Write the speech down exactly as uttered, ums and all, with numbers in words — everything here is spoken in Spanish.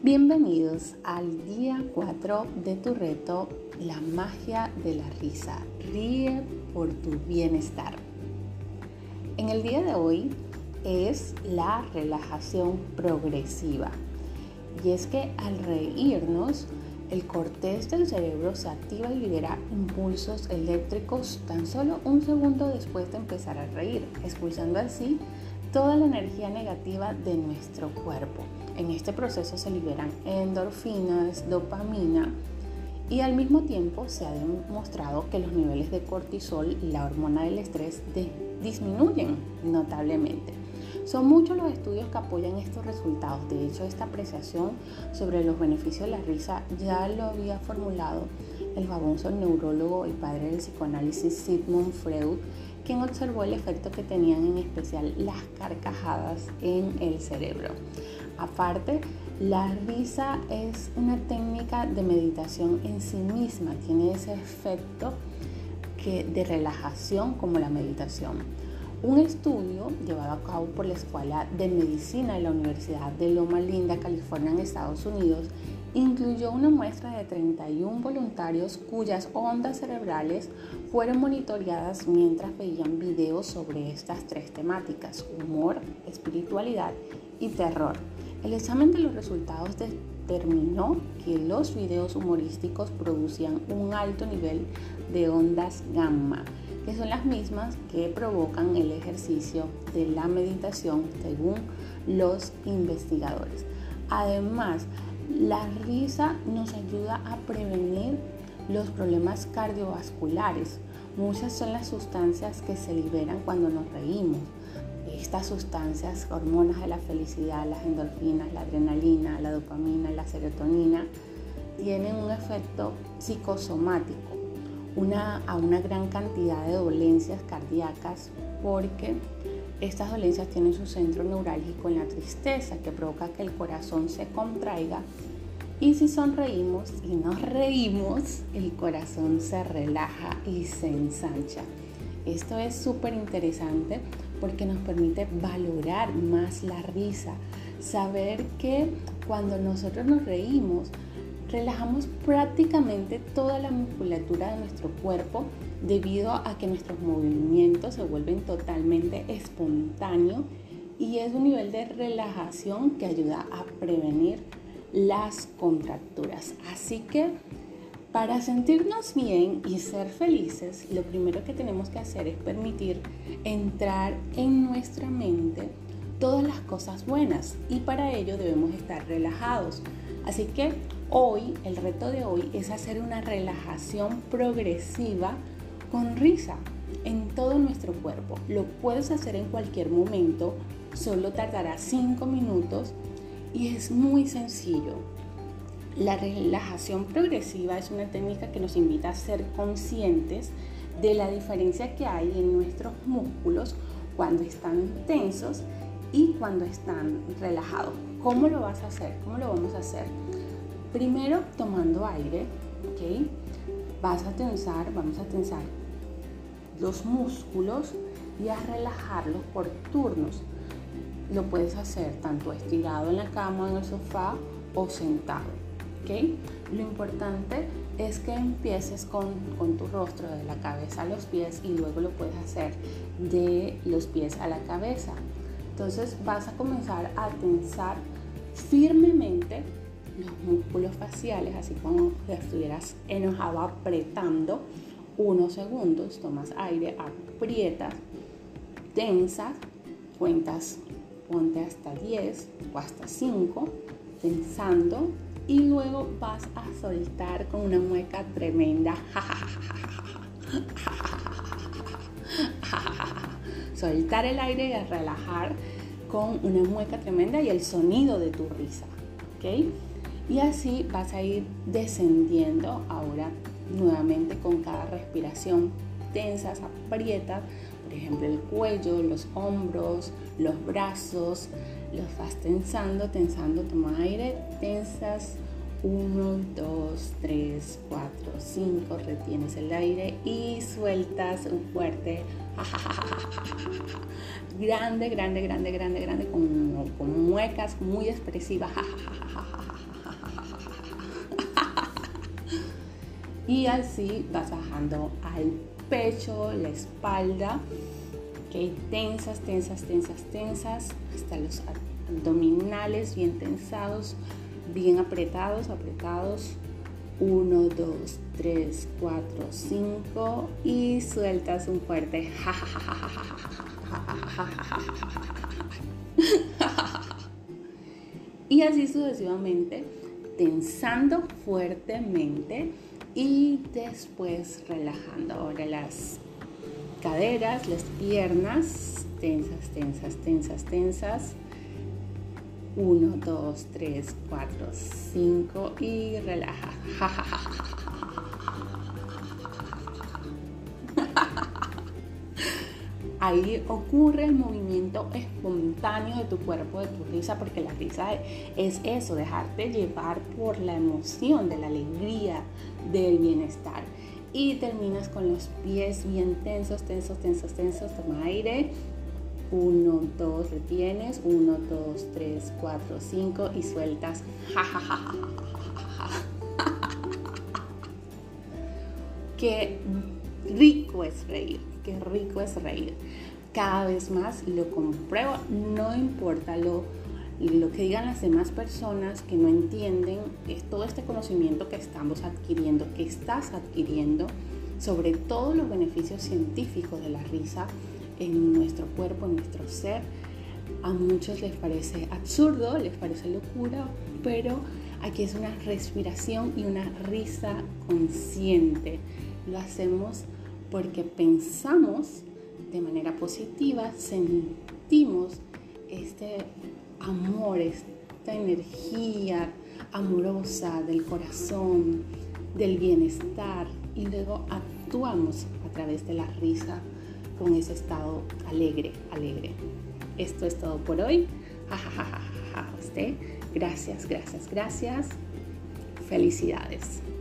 Bienvenidos al día cuatro de tu reto, la magia de la risa. Ríe por tu bienestar. En el día de hoy es la relajación progresiva. Y es que al reírnos, el corteza del cerebro se activa y libera impulsos eléctricos tan solo un segundo después de empezar a reír, expulsando así toda la energía negativa de nuestro cuerpo. En este proceso se liberan endorfinas, dopamina y al mismo tiempo se ha demostrado que los niveles de cortisol, la hormona del estrés, de, disminuyen notablemente. Son muchos los estudios que apoyan estos resultados. De hecho, esta apreciación sobre los beneficios de la risa ya lo había formulado el famoso neurólogo y padre del psicoanálisis Sigmund Freud, quien observó el efecto que tenían en especial las carcajadas en el cerebro. Aparte, la risa es una técnica de meditación en sí misma, tiene ese efecto que, de relajación como la meditación. Un estudio llevado a cabo por la Escuela de Medicina de la Universidad de Loma Linda, California, en Estados Unidos, incluyó una muestra de treinta y uno voluntarios cuyas ondas cerebrales fueron monitoreadas mientras veían videos sobre estas tres temáticas: humor, espiritualidad y terror. El examen de los resultados determinó que los videos humorísticos producían un alto nivel de ondas gamma, que son las mismas que provocan el ejercicio de la meditación, según los investigadores. Además, la risa nos ayuda a prevenir los problemas cardiovasculares. Muchas son las sustancias que se liberan cuando nos reímos. Estas sustancias, hormonas de la felicidad, las endorfinas, la adrenalina, la dopamina, la serotonina, tienen un efecto psicosomático una, a una gran cantidad de dolencias cardíacas, porque estas dolencias tienen su centro neurálgico en la tristeza, que provoca que el corazón se contraiga, y si sonreímos y nos reímos, el corazón se relaja y se ensancha. Esto es súper interesante porque nos permite valorar más la risa, saber que cuando nosotros nos reímos, relajamos prácticamente toda la musculatura de nuestro cuerpo, debido a que nuestros movimientos se vuelven totalmente espontáneos, y es un nivel de relajación que ayuda a prevenir las contracturas. Así que para sentirnos bien y ser felices, lo primero que tenemos que hacer es permitir entrar en nuestra mente todas las cosas buenas, y para ello debemos estar relajados. Así que hoy, el reto de hoy es hacer una relajación progresiva con risa en todo nuestro cuerpo. Lo puedes hacer en cualquier momento, solo tardará cinco minutos y es muy sencillo. La relajación progresiva es una técnica que nos invita a ser conscientes de la diferencia que hay en nuestros músculos cuando están tensos y cuando están relajados. ¿Cómo lo vas a hacer? ¿Cómo lo vamos a hacer? Primero, tomando aire, ¿ok? Vas a tensar, vamos a tensar los músculos y a relajarlos por turnos. Lo puedes hacer tanto estirado en la cama, en el sofá, o sentado, ¿ok? Lo importante es que empieces con, con tu rostro, de la cabeza a los pies, y luego lo puedes hacer de los pies a la cabeza. Entonces vas a comenzar a tensar firmemente los músculos faciales, así como si estuvieras enojado, apretando unos segundos. Tomas aire, aprietas, tensas, cuentas, ponte hasta diez o hasta cinco, tensando, y luego vas a soltar con una mueca tremenda. Soltar el aire y a relajar con una mueca tremenda y el sonido de tu risa, ¿ok? Y así vas a ir descendiendo ahora nuevamente con cada respiración. Tensas, aprietas, por ejemplo, el cuello, los hombros, los brazos, los vas tensando, tensando, toma aire, tensas, uno, dos, tres, cuatro, cinco, retienes el aire y sueltas un fuerte grande, grande, grande, grande, grande, con, con muecas muy expresivas. Y así vas bajando al pecho, la espalda, ¿okay? Tensas, tensas, tensas, tensas, hasta los abdominales bien tensados, bien apretados, apretados. uno, dos, tres, cuatro, cinco y sueltas un fuerte y así sucesivamente, tensando fuertemente y después relajando. Ahora las caderas, las piernas, tensas, tensas, tensas, tensas. uno, dos, tres, cuatro, cinco y relaja. Ahí ocurre el movimiento espontáneo de tu cuerpo, de tu risa, porque la risa es eso, dejarte llevar por la emoción, de la alegría, del bienestar. Y terminas con los pies bien tensos, tensos, tensos, tensos. Toma aire. uno, dos, retienes. uno, dos, tres, cuatro, cinco y sueltas. Qué rico es reír, qué rico es reír. Cada vez más lo compruebo, no importa lo, lo que digan las demás personas que no entienden, es todo este conocimiento que estamos adquiriendo, que estás adquiriendo, sobre todos los beneficios científicos de la risa en nuestro cuerpo, en nuestro ser. A muchos les parece absurdo, les parece locura, pero aquí es una respiración y una risa consciente. Lo hacemos porque pensamos de manera positiva, sentimos este amor, esta energía amorosa del corazón, del bienestar, y luego actuamos a través de la risa con ese estado alegre, alegre. Esto es todo por hoy. Ja, ja, ja, ja, ja, ja. Usted, gracias, gracias, gracias. Felicidades.